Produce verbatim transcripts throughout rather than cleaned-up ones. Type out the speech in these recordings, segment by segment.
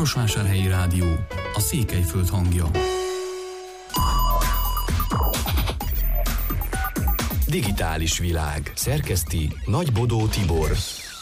Marosvásárhelyi Rádió, a Székelyföld hangja. Digitális világ. Szerkeszti Nagy Bodó Tibor.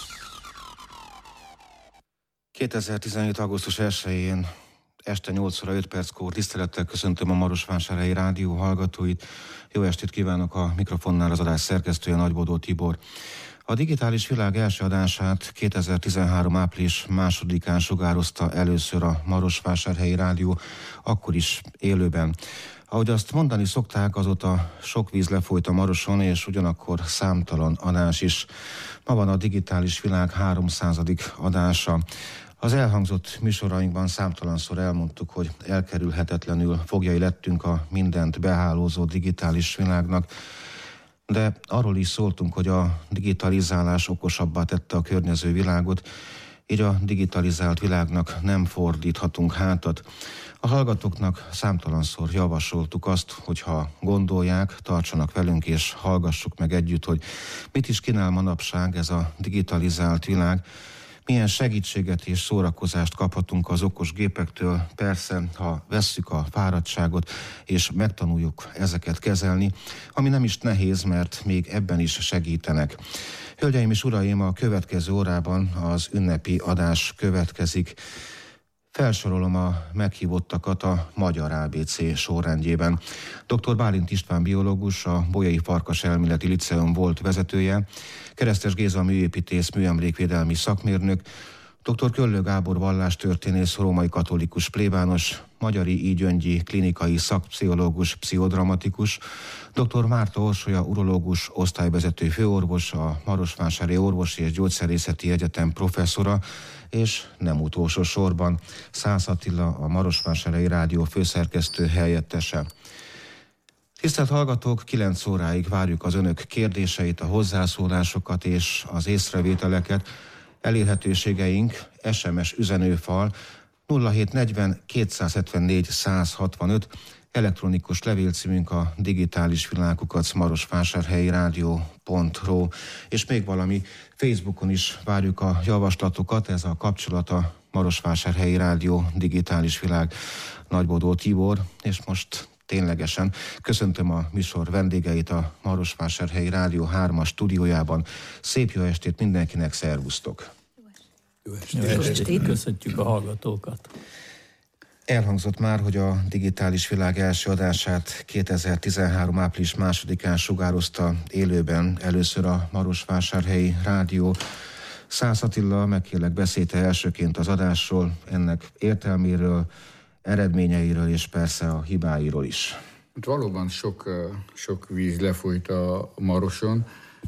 kétezer-tizenhét. augusztus elsején este nyolc óra öt perckor tisztelettel köszöntöm a Marosvásárhelyi Rádió hallgatóit. Jó estét kívánok, a mikrofonnál az adás szerkesztője Nagy Bodó Tibor. A digitális világ első adását kétezer-tizenhárom. április másodikán sugározta először a Marosvásárhelyi Rádió, akkor is élőben. Ahogy azt mondani szokták, azóta sok víz lefolyt a Maroson, és ugyanakkor számtalan adás is. Ma van a digitális világ háromszázadik adása. Az elhangzott műsorainkban számtalanszor elmondtuk, hogy elkerülhetetlenül foglyai lettünk a mindent behálózó digitális világnak, de arról is szóltunk, hogy a digitalizálás okosabbá tette a környező világot, így a digitalizált világnak nem fordíthatunk hátat. A hallgatóknak számtalanszor javasoltuk azt, hogyha gondolják, tartsanak velünk és hallgassuk meg együtt, hogy mit is kínál manapság ez a digitalizált világ, milyen segítséget és szórakozást kaphatunk az okos gépektől, persze, ha vesszük a fáradtságot, és megtanuljuk ezeket kezelni, ami nem is nehéz, mert még ebben is segítenek. Hölgyeim és uraim, a következő órában az ünnepi adás következik. Felsorolom a meghívottakat a Magyar á bé cé sorrendjében. doktor Bálint István biológus, a Bolyai Farkas Elméleti Liceum volt vezetője, Keresztes Géza műépítész, műemlékvédelmi szakmérnök, doktor Köllő Gábor vallástörténész, római katolikus plébános, Magyari I. Gyöngyi klinikai szakpszichológus, pszichodramatikus, doktor Márta Orsolya urológus, osztályvezető főorvos, a Marosvásárhelyi Orvosi és Gyógyszerészeti Egyetem professzora, és nem utolsó sorban Szász Attila, a Marosvásárhelyi Rádió főszerkesztő helyettese. Tisztelt hallgatók, kilenc óráig várjuk az önök kérdéseit, a hozzászólásokat és az észrevételeket. Elérhetőségeink es em es üzenőfal nulla hét negyven kétszázhetvennégy százhatvanöt, elektronikus levélcímünk a digitális világkukac marosvásárhelyi rádió pont ru, és még valami, Facebookon is várjuk a javaslatokat, ez a kapcsolat a Marosvásárhelyi Rádió digitális világ. Nagy Bodó Tibor, és most ténylegesen köszöntöm a műsor vendégeit a Marosvásárhelyi Rádió hármas stúdiójában. Szép jó estét mindenkinek, szervusztok! Jó estét! Jó estét. Köszöntjük a hallgatókat! Elhangzott már, hogy a digitális világ első adását kétezer-tizenhárom. április másodikán sugározta élőben először a Marosvásárhelyi Rádió. Szász Attila, megkérlek, beszélte elsőként az adásról, ennek értelméről, eredményeiről és persze a hibáiról is. Valóban sok, sok víz lefolyt a Maroson.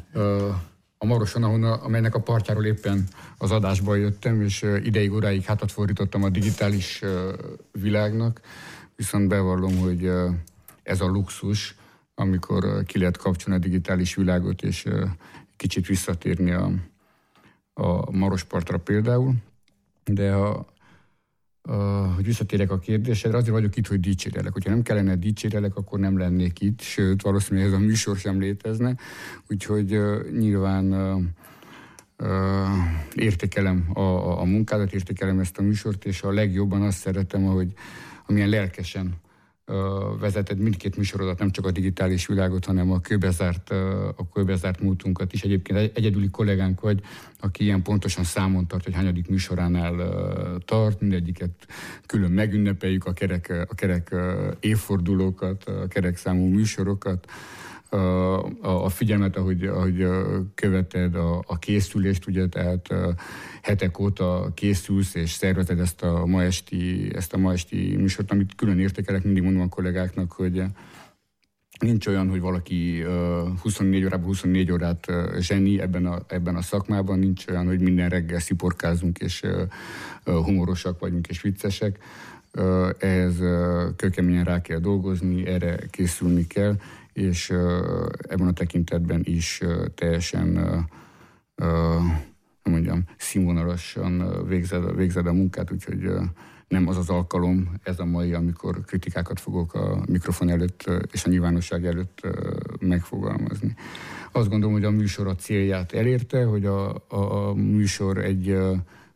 A Maroson, ahonnan, amelynek a partjáról éppen az adásba jöttem, és ideig óráig hátat fordítottam a digitális világnak, viszont bevallom, hogy ez a luxus, amikor ki lehet kapcsolni a digitális világot, és kicsit visszatérni a, a Marospartra például. De ha Uh, hogy visszatérek a kérdésedre, azért vagyok itt, hogy dicsérelek. Hogyha nem kellene dicsérelek, akkor nem lennék itt, sőt, valószínűleg ez a műsor sem létezne. Úgyhogy uh, nyilván uh, uh, értékelem a, a, a munkádat, értékelem ezt a műsort, és a legjobban azt szeretem, hogy amilyen lelkesen uh, vezeted mindkét műsorodat, nem csak a digitális világot, hanem a kőbezárt, uh, a kőbezárt múltunkat is. Egyébként egyedüli kollégánk vagy, aki ilyen pontosan számon tart, hogy hányadik műsoránál uh, tart, mindegyiket külön megünnepeljük, a kerek, a kerek uh, évfordulókat, a kerek számú műsorokat, uh, a, a figyelmet, ahogy, ahogy uh, követed a, a készülést, ugye, tehát uh, hetek óta készülsz és szervezed ezt a ma esti, ezt a ma esti műsort, amit külön értékelek, mindig mondom a kollégáknak, hogy nincs olyan, hogy valaki uh, huszonnégy órában huszonnégy órát uh, zseni ebben a, ebben a szakmában, nincs olyan, hogy minden reggel sziporkázunk és uh, uh, humorosak vagyunk és viccesek. Uh, ehhez uh, kőkeményen rá kell dolgozni, erre készülni kell, és uh, ebben a tekintetben is uh, teljesen uh, uh, nem mondjam, színvonalasan uh, végzed, végzed a munkát, úgyhogy uh, nem az az alkalom, ez a mai, amikor kritikákat fogok a mikrofon előtt és a nyilvánosság előtt megfogalmazni. Azt gondolom, hogy a műsor a célját elérte, hogy a, a, a műsor egy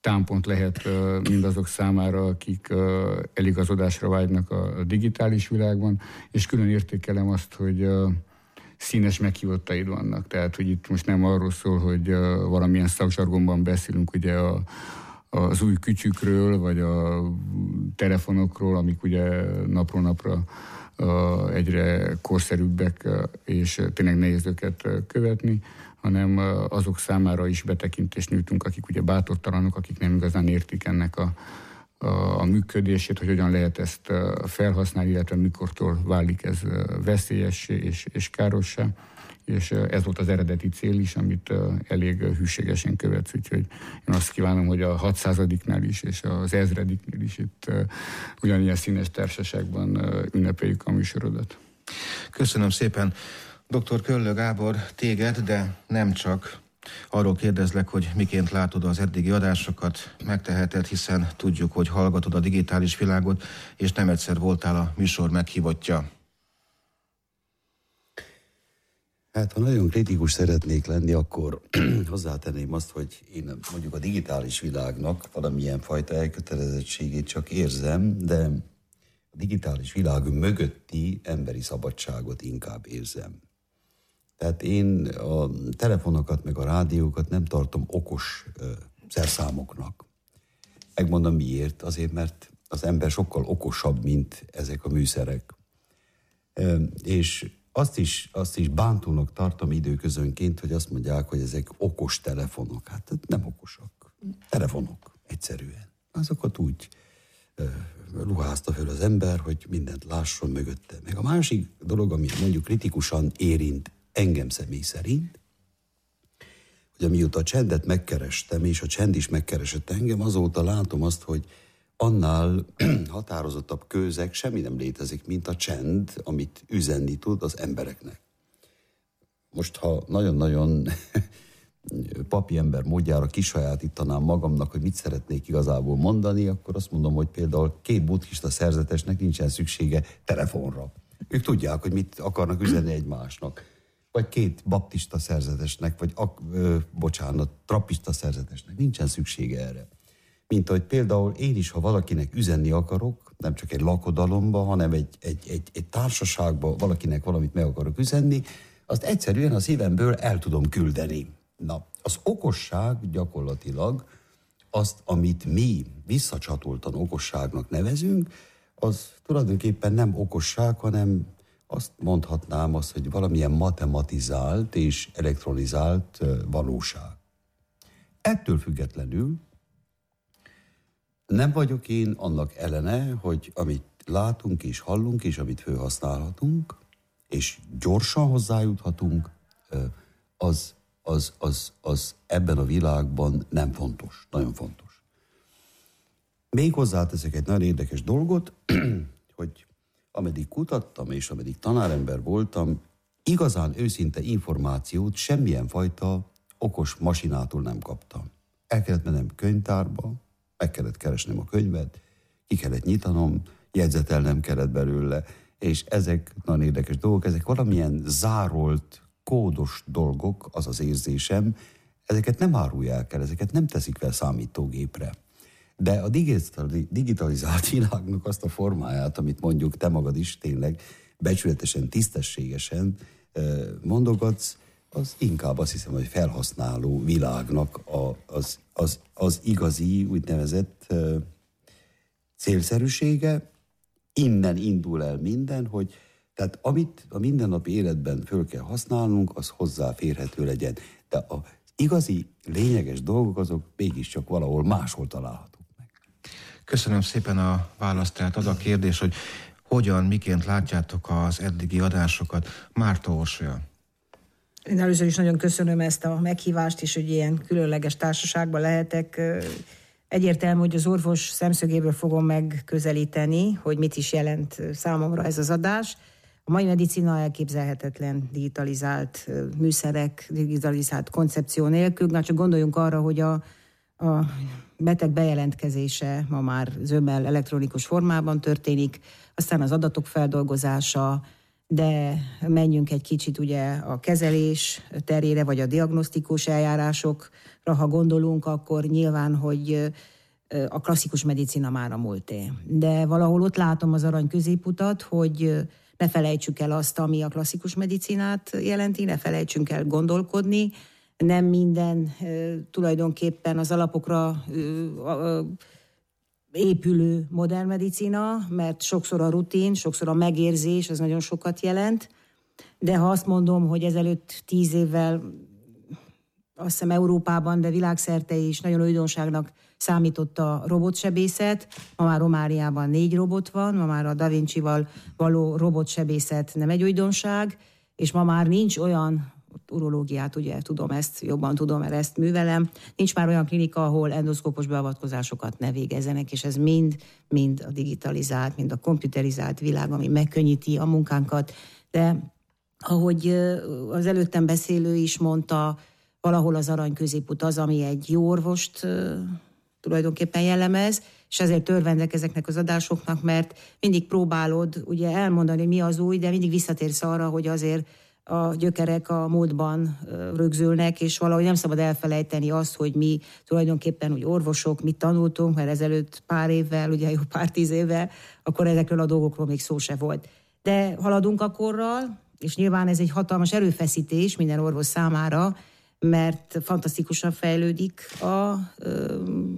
támpont lehet mindazok számára, akik eligazodásra vágynak a digitális világban, és külön értékelem azt, hogy színes meghívottaid vannak. Tehát, hogy itt most nem arról szól, hogy valamilyen szakzsargonban beszélünk ugye a, az új kütyükről, vagy a telefonokról, amik ugye napról napra egyre korszerűbbek, és tényleg nehéz őket követni, hanem azok számára is betekintést nyújtunk, akik ugye bátortalanok, akik nem igazán értik ennek a, a, a működését, hogy hogyan lehet ezt felhasználni, illetve mikortól válik ez veszélyessé és, és károssá. És ez volt az eredeti cél is, amit elég hűségesen követsz, úgyhogy én azt kívánom, hogy a hatszázadiknál is és az ezrediknél is itt ugyanilyen színes társaságban ünnepeljük a műsorodat. Köszönöm szépen. doktor Köllő Gábor, téged, de nem csak. Arról kérdezlek, hogy miként látod az eddigi adásokat, megteheted, hiszen tudjuk, hogy hallgatod a digitális világot, és nem egyszer voltál a műsor meghívottja. Hát, ha nagyon kritikus szeretnék lenni, akkor hozzátenném azt, hogy én mondjuk a digitális világnak valamilyen fajta elkötelezettségét csak érzem, de a digitális világ mögötti emberi szabadságot inkább érzem. Tehát én a telefonokat meg a rádiókat nem tartom okos ö, szerszámoknak. Megmondom miért. Azért, mert az ember sokkal okosabb, mint ezek a műszerek. Ö, és azt is, azt is bántónak tartom időközönként, hogy azt mondják, hogy ezek okos telefonok. Hát nem okosak. Telefonok, egyszerűen. Azokat úgy ö, ruházta föl az ember, hogy mindent lásson mögötte. Meg a másik dolog, ami mondjuk kritikusan érint engem személy szerint, hogy amióta a csendet megkerestem, és a csend is megkeresett engem, azóta látom azt, hogy annál határozottabb kőzeg semmi nem létezik, mint a csend, amit üzenni tud az embereknek. Most, ha nagyon-nagyon papi ember módjára kisajátítanám magamnak, hogy mit szeretnék igazából mondani, akkor azt mondom, hogy például két buddhista szerzetesnek nincsen szüksége telefonra. Ők tudják, hogy mit akarnak üzenni egymásnak. Vagy két baptista szerzetesnek, vagy ak, ö, bocsánat, trappista szerzetesnek nincsen szüksége erre. Mint hogy például én is, ha valakinek üzenni akarok, nem csak egy lakodalomba, hanem egy, egy, egy, egy társaságba valakinek valamit meg akarok üzenni, azt egyszerűen a szívemből el tudom küldeni. Na, az okosság gyakorlatilag azt, amit mi visszacsatoltan okosságnak nevezünk, az tulajdonképpen nem okosság, hanem azt mondhatnám azt, hogy valamilyen matematizált és elektronizált valóság. Ettől függetlenül nem vagyok én annak ellene, hogy amit látunk és hallunk, és amit felhasználhatunk, és gyorsan hozzájuthatunk, az, az, az, az ebben a világban nem fontos, nagyon fontos. Még hozzáteszek egy nagyon érdekes dolgot, hogy ameddig kutattam, és ameddig tanárember voltam, igazán őszinte információt semmilyen fajta okos masinától nem kaptam. El kellett mennem könyvtárba, meg kellett keresnem a könyvet, ki kellett nyitanom, jegyzetelnem kellett belőle, és ezek nagyon érdekes dolgok, ezek valamilyen zárolt, kódos dolgok, az az érzésem, ezeket nem árulják el, ezeket nem teszik fel számítógépre. De a digitalizált világnak azt a formáját, amit mondjuk te magad is tényleg becsületesen, tisztességesen mondogatsz, az inkább azt hiszem, hogy felhasználó világnak a, az, az, az igazi úgynevezett uh, célszerűsége. Innen indul el minden, hogy tehát amit a mindennapi életben föl kell használnunk, az hozzáférhető legyen. De az igazi, lényeges dolgok azok mégiscsak valahol máshol találhatók meg. Köszönöm szépen a választ. Tehát az a kérdés, hogy hogyan, miként látjátok az eddigi adásokat. Márta Orsolya. Én először is nagyon köszönöm ezt a meghívást, és hogy ilyen különleges társaságban lehetek. Egyértelmű, hogy az orvos szemszögéből fogom megközelíteni, hogy mit is jelent számomra ez az adás. A mai medicina elképzelhetetlen digitalizált műszerek, digitalizált koncepció nélkül. Na csak gondoljunk arra, hogy a, a beteg bejelentkezése ma már zömmel elektronikus formában történik, aztán az adatok feldolgozása, de menjünk egy kicsit ugye a kezelés terére, vagy a diagnosztikus eljárásokra, ha gondolunk, akkor nyilván, hogy a klasszikus medicina már a múlté. De valahol ott látom az arany középutat, hogy ne felejtsük el azt, ami a klasszikus medicinát jelenti, ne felejtsünk el gondolkodni, nem minden tulajdonképpen az alapokra épülő modern medicina, mert sokszor a rutin, sokszor a megérzés, az nagyon sokat jelent, de ha azt mondom, hogy ezelőtt tíz évvel, azt hiszem Európában, de világszerte is nagyon újdonságnak számított a robotsebészet, ma már Romániában négy robot van, ma már a Da Vinci-val való robotsebészet nem egy újdonság, és ma már nincs olyan, urológiát ugye tudom ezt, jobban tudom, mert ezt művelem, nincs már olyan klinika, ahol endoszkópos beavatkozásokat ne végezzenek, és ez mind, mind a digitalizált, mind a komputerizált világ, ami megkönnyíti a munkánkat. De ahogy az előttem beszélő is mondta, valahol az arany középút az, ami egy jó orvost tulajdonképpen jellemez, és ezért örvendek ezeknek az adásoknak, mert mindig próbálod ugye elmondani, mi az új, de mindig visszatérsz arra, hogy azért a gyökerek a múltban rögzülnek, és valahogy nem szabad elfelejteni azt, hogy mi tulajdonképpen úgy orvosok, mit tanultunk, mert ezelőtt pár évvel, ugye jó pár tíz évvel, akkor ezekről a dolgokról még szó se volt. De haladunk a korral, és nyilván ez egy hatalmas erőfeszítés minden orvos számára, mert fantasztikusan fejlődik a ö,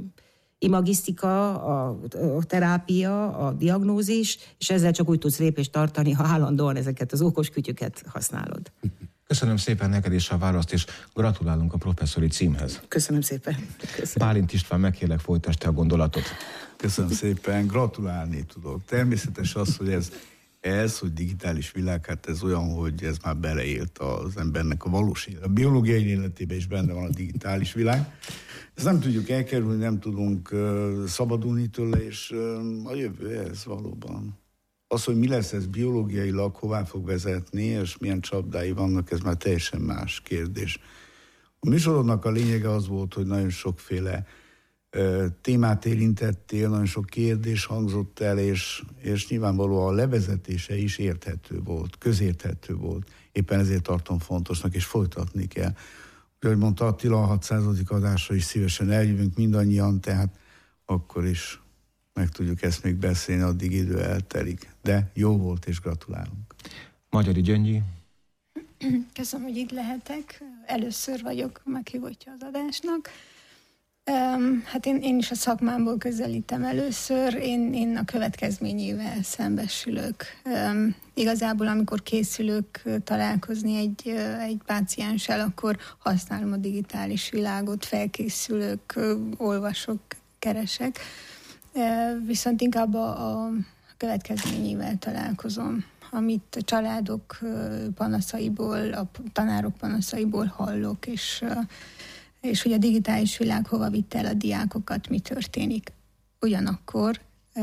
imagisztika, a, a terápia, a diagnózis, és ezzel csak úgy tudsz lépést tartani, ha állandóan ezeket az okos kütyüket használod. Köszönöm szépen neked is a választ, és gratulálunk a professzori címhez. Köszönöm szépen. Köszönöm. Bálint István, megkérlek, folytasd te a gondolatot. Köszönöm szépen, gratulálni tudok. Természetes az, hogy ez Ez, hogy digitális világ, hát ez olyan, hogy ez már beleélt az embernek a valós élet. A biológiai életében is benne van a digitális világ. Ezt nem tudjuk elkerülni, nem tudunk uh, szabadulni tőle, és uh, a jövő ez valóban. Az, hogy mi lesz ez biológiailag, hová fog vezetni, és milyen csapdái vannak, ez már teljesen más kérdés. A műsorodnak a lényege az volt, hogy nagyon sokféle témát érintettél, nagyon sok kérdés hangzott el, és, és nyilvánvalóan a levezetése is érthető volt, közérthető volt. Éppen ezért tartom fontosnak, és folytatni kell. Ahogy mondta Attila, a hatszázadik adásra is szívesen eljövünk mindannyian, tehát akkor is meg tudjuk ezt még beszélni, addig idő eltelik. De jó volt, és gratulálunk. Magyari Gyöngyi. Köszönöm, hogy itt lehetek. Először vagyok meghívottja az adásnak. Hát én, én is a szakmámból közelítem először, én, én a következményével szembesülök. Um, igazából, amikor készülök találkozni egy, egy pácienssel, akkor használom a digitális világot, felkészülök, olvasok, keresek, uh, viszont inkább a, a következményével találkozom, amit a családok panaszaiból, a tanárok panaszaiból hallok, és és hogy a digitális világ hova vitte el a diákokat, mi történik. Ugyanakkor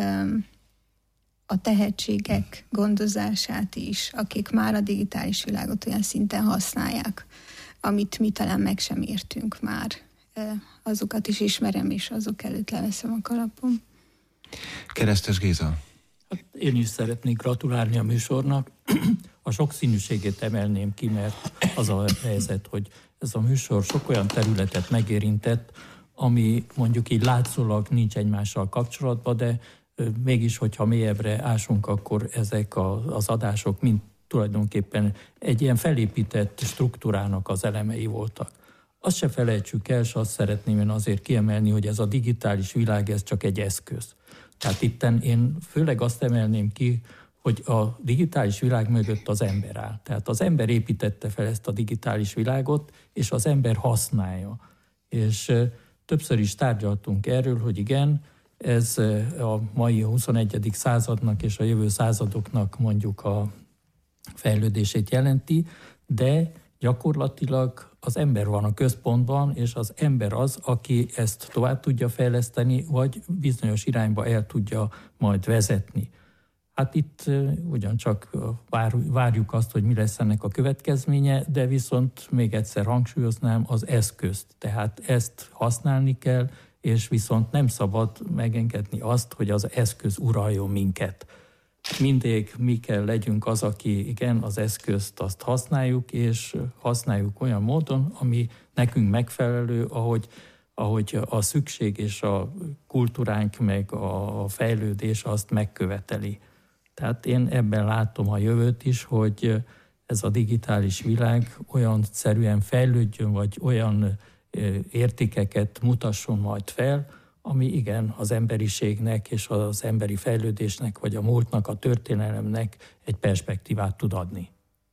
a tehetségek gondozását is, akik már a digitális világot olyan szinten használják, amit mi talán meg sem értünk már, azokat is ismerem, és azok előtt leveszem a kalapom. Keresztes Géza. Hát én is szeretnék gratulálni a műsornak. A sokszínűségét emelném ki, mert az a helyzet, hogy ez a műsor sok olyan területet megérintett, ami mondjuk így látszólag nincs egymással kapcsolatban, de mégis, hogyha mélyebbre ásunk, akkor ezek a, az adások mind tulajdonképpen egy ilyen felépített struktúrának az elemei voltak. Azt se felejtsük el, és azt szeretném én azért kiemelni, hogy ez a digitális világ, ez csak egy eszköz. Tehát itten én főleg azt emelném ki, hogy a digitális világ mögött az ember áll. Tehát az ember építette fel ezt a digitális világot, és az ember használja. És többször is tárgyaltunk erről, hogy igen, ez a mai huszonegyedik századnak és a jövő századoknak mondjuk a fejlődését jelenti, de gyakorlatilag az ember van a központban, és az ember az, aki ezt tovább tudja fejleszteni, vagy bizonyos irányba el tudja majd vezetni. Hát itt ugyancsak várjuk azt, hogy mi lesz ennek a következménye, de viszont még egyszer hangsúlyoznám az eszközt. Tehát ezt használni kell, és viszont nem szabad megengedni azt, hogy az eszköz uraljon minket. mindig mi kell legyünk az, aki igen, az eszközt azt használjuk, és használjuk olyan módon, ami nekünk megfelelő, ahogy, ahogy a szükség és a kultúránk meg a fejlődés azt megköveteli. Tehát én ebben látom a jövőt is, hogy ez a digitális világ olyan szerűen fejlődjön, vagy olyan értékeket mutasson majd fel, ami igen, az emberiségnek és az emberi fejlődésnek, vagy a múltnak, a történelemnek egy perspektívát tud adni.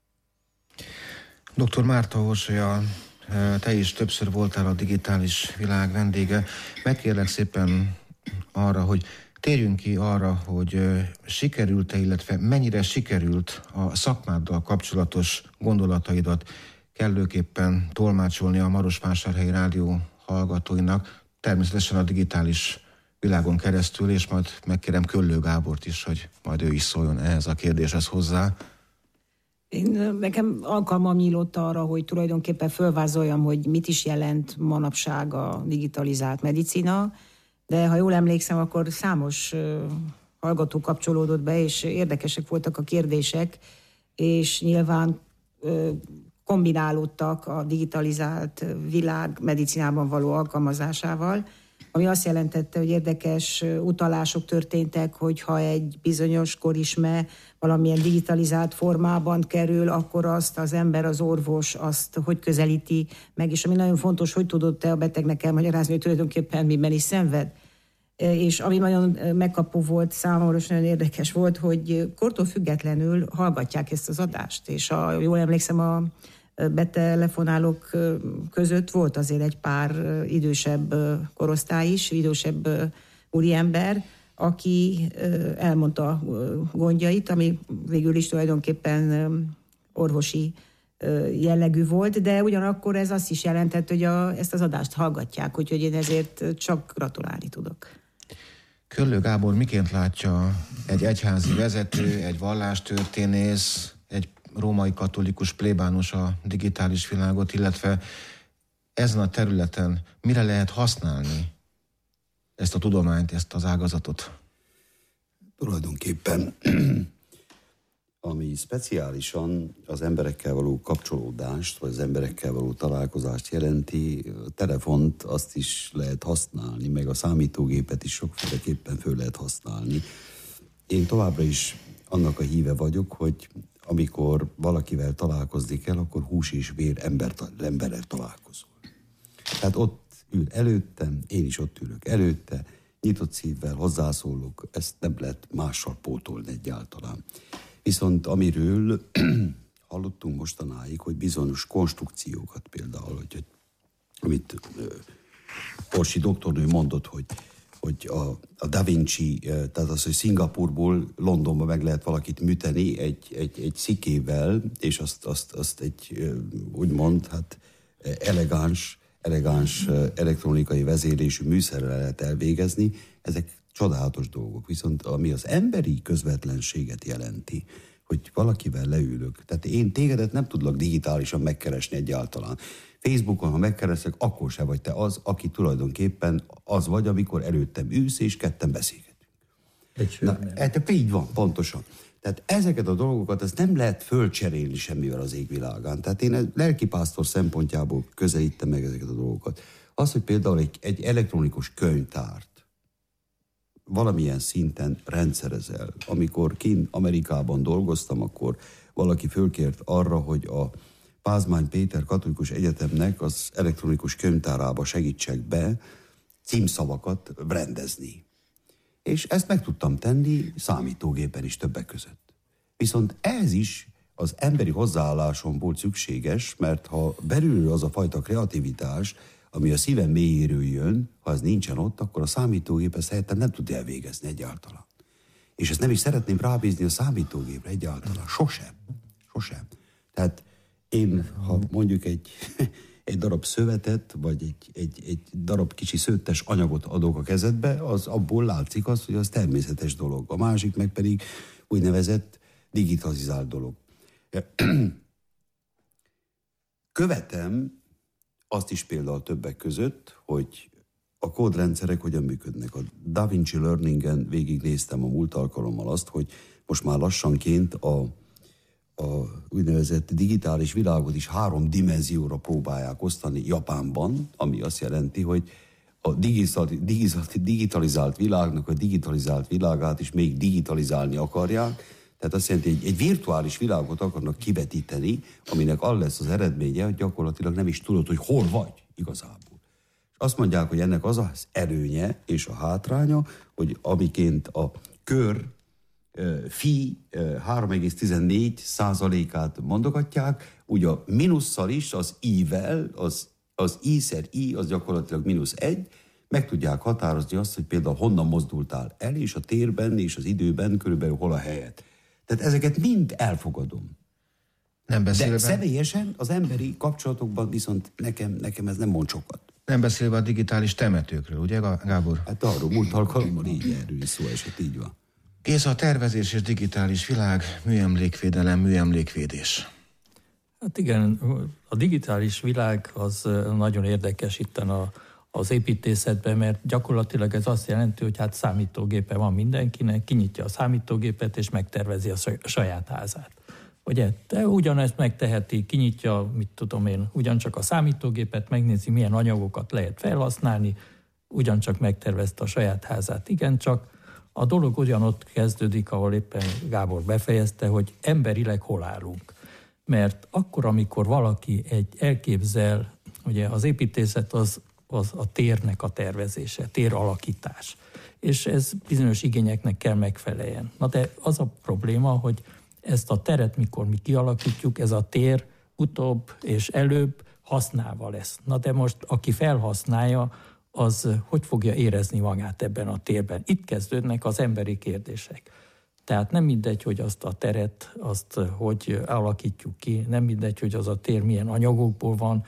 doktor Márta Orsolya, te is többször voltál a digitális világ vendége. Megkérlek szépen arra, hogy térjünk ki arra, hogy sikerült-e, illetve mennyire sikerült a szakmáddal kapcsolatos gondolataidat kellőképpen tolmácsolni a Marosvásárhelyi Rádió hallgatóinak, természetesen a digitális világon keresztül, és majd megkérem Köllő Gábort is, hogy majd ő is szóljon ehhez a kérdéshez hozzá. Én, nekem alkalmam nyílott arra, hogy tulajdonképpen fölvázoljam, hogy mit is jelent manapság a digitalizált medicina, de ha jól emlékszem, akkor számos hallgató kapcsolódott be, és érdekesek voltak a kérdések, és nyilván kombinálódtak a digitalizált világ medicinában való alkalmazásával, ami azt jelentette, hogy érdekes utalások történtek, hogy ha egy bizonyos korisme valamilyen digitalizált formában kerül, akkor azt az ember, az orvos azt hogy közelíti meg, és ami nagyon fontos, hogy tudott-e a betegnek elmagyarázni, hogy tulajdonképpen miben is szenved. És ami nagyon megkapó volt számomra, és nagyon érdekes volt, hogy kortól függetlenül hallgatják ezt az adást, és a, jól emlékszem, a betelefonálók között volt azért egy pár idősebb korosztály is, idősebb úriember, aki elmondta gondjait, ami végül is tulajdonképpen orvosi jellegű volt, de ugyanakkor ez azt is jelentett, hogy a, ezt az adást hallgatják, úgyhogy én ezért csak gratulálni tudok. Köllő Gábor miként látja egy egyházi vezető, egy vallástörténész, egy római katolikus plébános a digitális világot, illetve ezen a területen mire lehet használni ezt a tudományt, ezt az ágazatot? Tulajdonképpen, ami speciálisan az emberekkel való kapcsolódást, vagy az emberekkel való találkozást jelenti, a telefont azt is lehet használni, meg a számítógépet is sokféleképpen föl lehet használni. Én továbbra is annak a híve vagyok, hogy amikor valakivel találkozni kell, akkor hús és vér ember, emberrel találkozol. Tehát ott ül előttem, én is ott ülök előtte, nyitott szívvel hozzászólok, ezt nem lehet mással pótolni egyáltalán. Viszont amiről hallottunk mostanáig, hogy bizonyos konstrukciókat például, hogy, amit Orsi doktornő mondott, hogy hogy a, a Da Vinci, tehát az, hogy Szingapurból Londonba meg lehet valakit műteni egy, egy, egy szikével, és azt, azt, azt egy úgymond hát elegáns, elegáns elektronikai vezérlésű műszerrel lehet elvégezni, ezek csodálatos dolgok. Viszont ami az emberi közvetlenséget jelenti, hogy valakivel leülök, tehát én tégedet nem tudlak digitálisan megkeresni egyáltalán. Facebookon, ha megkeresek, akkor se vagy te az, aki tulajdonképpen az vagy, amikor előttem ülsz, és ketten beszélgetünk. Na, hát így van, pontosan. Tehát ezeket a dolgokat, ezt nem lehet fölcserélni semmivel az égvilágán. Tehát én lelkipásztor szempontjából közelítem meg ezeket a dolgokat. Az, hogy például egy, egy elektronikus könyvtárt valamilyen szinten rendszerezel. Amikor kint Amerikában dolgoztam, akkor valaki fölkért arra, hogy a Pázmány Péter Katolikus Egyetemnek az elektronikus könyvtárába segítsek be címszavakat rendezni. És ezt meg tudtam tenni számítógépen is többek között. Viszont ez is az emberi hozzáálláson volt szükséges, mert ha belül az a fajta kreativitás, ami a szívem mélyéről jön, ha ez nincsen ott, akkor a számítógép ezt helyettem nem tud elvégezni egyáltalán. És ezt nem is szeretném rábízni a számítógépre egyáltalán. Sosem. Sosem. Tehát én, ha mondjuk egy, egy darab szövetet, vagy egy, egy, egy darab kicsi szőttes anyagot adok a kezedbe, az abból látszik az, hogy az természetes dolog. A másik meg pedig úgynevezett digitalizált dolog. Követem azt is például többek között, hogy a kódrendszerek hogyan működnek. A Da Vinci Learningen végignéztem a múlt alkalommal azt, hogy most már lassanként a, a úgynevezett digitális világot is három dimenzióra próbálják osztani Japánban, ami azt jelenti, hogy a digitalizált világnak a digitalizált világát is még digitalizálni akarják. Tehát azt jelenti, hogy egy virtuális világot akarnak kivetíteni, aminek az lesz az eredménye, hogy gyakorlatilag nem is tudod, hogy hol vagy igazából. És azt mondják, hogy ennek az az előnye és a hátránya, hogy amiként a kör fi három egész tizennégy százalékát mondogatják, ugye a mínusszal is, az i-vel, az, az i szer i, az gyakorlatilag mínusz egy, meg tudják határozni azt, hogy például honnan mozdultál el, és a térben és az időben körülbelül hol a helyet. Tehát ezeket mind elfogadom. Nem beszélve... De személyesen az emberi kapcsolatokban viszont nekem, nekem ez nem mond sokat. Nem beszélve a digitális temetőkről, ugye Gábor? Hát arról múlt alkalommal így erről is szó esett, így van. Kész a tervezés és digitális világ, műemlékvédelem, műemlékvédés. Hát igen, a digitális világ az nagyon érdekes itten a, az építészetben, mert gyakorlatilag ez azt jelenti, hogy hát számítógépe van mindenkinek, kinyitja a számítógépet és megtervezi a saját házát. Ugye, de ugyanezt megteheti, kinyitja, mit tudom én, ugyancsak a számítógépet, megnézi, milyen anyagokat lehet felhasználni, ugyancsak megtervezte a saját házát. Igen, csak a dolog ugyanott kezdődik, ahol éppen Gábor befejezte, hogy emberileg hol állunk. Mert akkor, amikor valaki egy elképzel, ugye az építészet az, az a térnek a tervezése, téralakítás. És ez bizonyos igényeknek kell megfeleljen. Na de az a probléma, hogy ezt a teret, mikor mi kialakítjuk, ez a tér utóbb és előbb használva lesz. Na de most, aki felhasználja, az hogy fogja érezni magát ebben a térben? Itt kezdődnek az emberi kérdések. Tehát nem mindegy, hogy azt a teret, azt hogy alakítjuk ki, nem mindegy, hogy az a tér milyen anyagokból van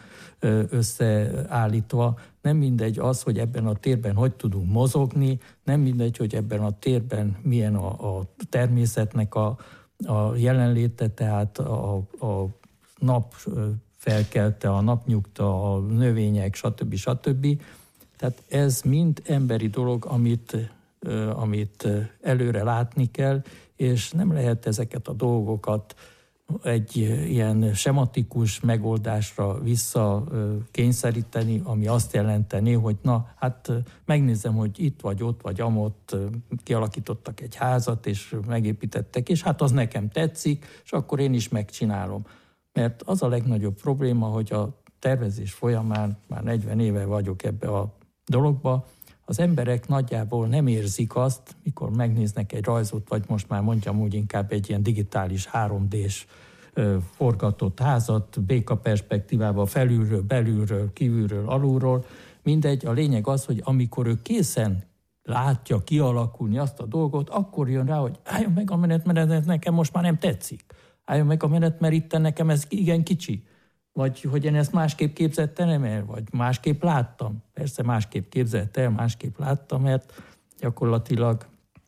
összeállítva, nem mindegy az, hogy ebben a térben hogy tudunk mozogni, nem mindegy, hogy ebben a térben milyen a, a természetnek a, a jelenléte, tehát a, a nap felkelte, a napnyugta, a növények, stb. stb. Tehát ez mind emberi dolog, amit, amit előre látni kell, és nem lehet ezeket a dolgokat egy ilyen sematikus megoldásra visszakényszeríteni, ami azt jelenteni, hogy na, hát megnézem, hogy itt vagy ott vagy amott kialakítottak egy házat, és megépítettek, és hát az nekem tetszik, és akkor én is megcsinálom. Mert az a legnagyobb probléma, hogy a tervezés folyamán, már negyven éve vagyok ebbe a dologba, az emberek nagyjából nem érzik azt, mikor megnéznek egy rajzot, vagy most már mondjam úgy inkább egy ilyen digitális három dés ö, forgatott házat, béka perspektívával felülről, belülről, kívülről, alulról. Mindegy, a lényeg az, hogy amikor ő készen látja kialakulni azt a dolgot, akkor jön rá, hogy álljon meg a menet, mert ez nekem most már nem tetszik. Álljon meg a menet, mert itt nekem ez igen kicsi. Vagy hogy én ezt másképp képzettem el, vagy másképp láttam. Persze másképp képzett el, másképp láttam, mert gyakorlatilag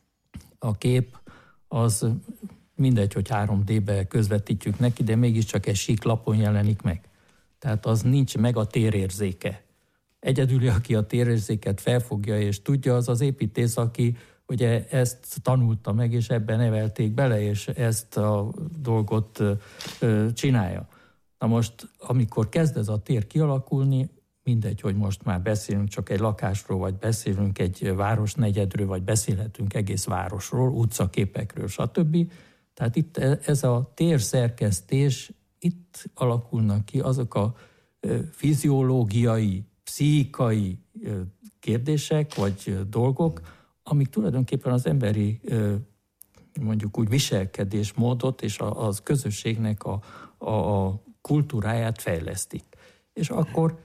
a kép az mindegy, hogy három dé-be közvetítjük neki, de mégiscsak egy sík lapon jelenik meg. Tehát az nincs meg a térérzéke. Egyedül, aki a térérzéket felfogja és tudja, az az építész, aki ugye ezt tanulta meg, és ebben nevelték bele, és ezt a dolgot ö, csinálja. Na most, amikor kezd ez a tér kialakulni, mindegy, hogy most már beszélünk csak egy lakásról, vagy beszélünk egy városnegyedről, vagy beszélhetünk egész városról, utcaképekről, stb. Tehát itt ez a térszerkesztés, itt alakulnak ki azok a fiziológiai, pszichikai kérdések, vagy dolgok, amik tulajdonképpen az emberi, mondjuk úgy viselkedésmódot és az közösségnek a, a, a kultúráját fejlesztik. És akkor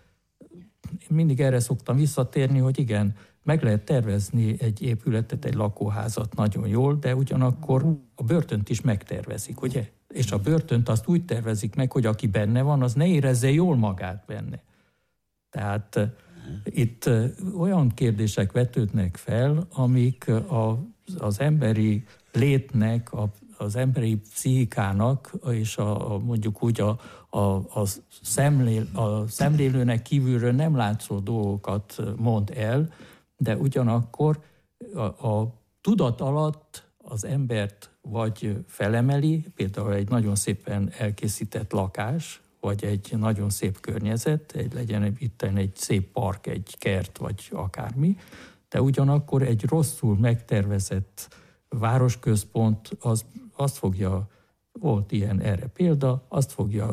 mindig erre szoktam visszatérni, hogy igen, meg lehet tervezni egy épületet, egy lakóházat nagyon jól, de ugyanakkor a börtönt is megtervezik, ugye? És a börtönt azt úgy tervezik meg, hogy aki benne van, az ne érezze jól magát benne. Tehát uh, itt uh, olyan kérdések vetődnek fel, amik a, az emberi létnek, a, az emberi pszichikának, és a, a, mondjuk úgy a, a, a, szemlél, a szemlélőnek kívülről nem látszó dolgokat mond el, de ugyanakkor a, a tudat alatt az embert vagy felemeli, például egy nagyon szépen elkészített lakás, vagy egy nagyon szép környezet, egy, legyen itt egy szép park, egy kert, vagy akármi, de ugyanakkor egy rosszul megtervezett városközpont az, azt fogja, volt ilyen erre példa, azt fogja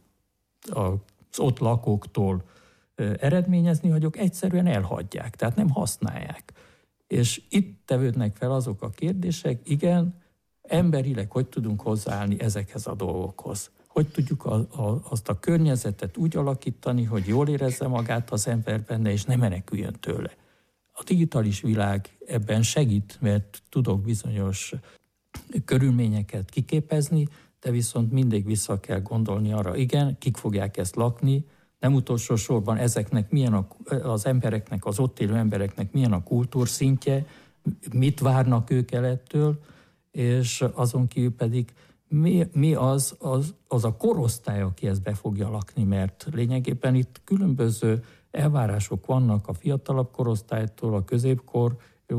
az ott lakóktól eredményezni, hogy ők egyszerűen elhagyják, tehát nem használják. És itt tevődnek fel azok a kérdések, igen, emberileg hogy tudunk hozzáállni ezekhez a dolgokhoz. Hogy tudjuk a, a, azt a környezetet úgy alakítani, hogy jól érezze magát az ember benne, és ne meneküljön tőle. A digitális világ ebben segít, mert tudok bizonyos körülményeket kiképezni, de viszont mindig vissza kell gondolni arra, igen, kik fogják ezt lakni, nem utolsó sorban ezeknek milyen a, az embereknek, az ott élő embereknek milyen a kultúrszintje, mit várnak ők el ettől, és azon kívül pedig mi, mi az, az, az a korosztály, aki ezt be fogja lakni, mert lényegében itt különböző elvárások vannak a fiatalabb korosztálytól, a középkor